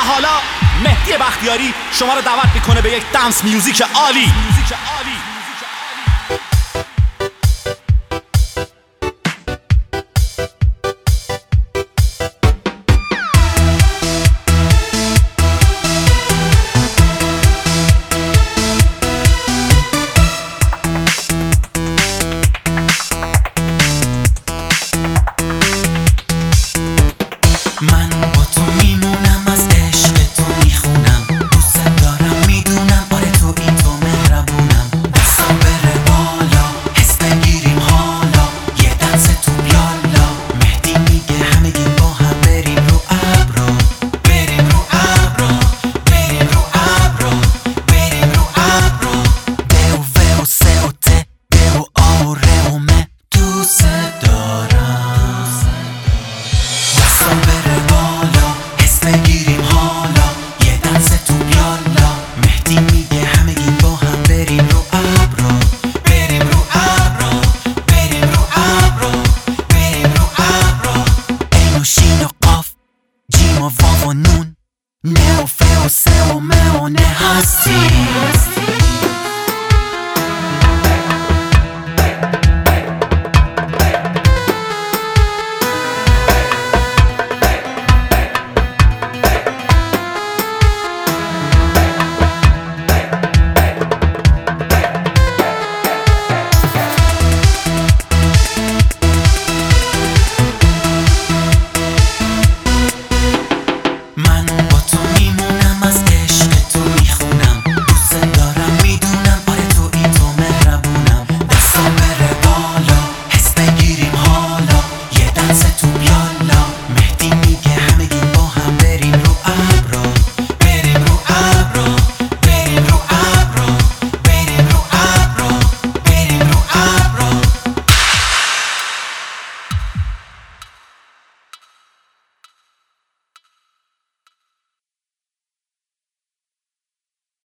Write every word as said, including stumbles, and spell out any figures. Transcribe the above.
حالا مهدی بختیاری شما رو دعوت میکنه به یک دنس میوزیک عالی. من با تو میمونم، از عشق تو میخونم، دوست دارم میدونم، آره تو این تو مهربونم. دستم بره بالا، حس بگیریم حالا، یه دنس تو بیالا. مهدی میگه همگی با هم بریم رو ابرو، بریم رو ابرو، بریم رو ابرو، بریم رو ابرو. ده و و و سه و ته، ده و آ و ره و مه، دوست دارم. دستم بره بالا، حس بگیریم حالا، یه دنس تو بیالا. مهدی میگه همگی با هم بریم رو ابرو، بریم رو ابرو، بریم رو ابرو، بریم رو ابرو. عین و شین و قاف، جیم و واو و نون، نه و فه و سه و مه و نه هستی.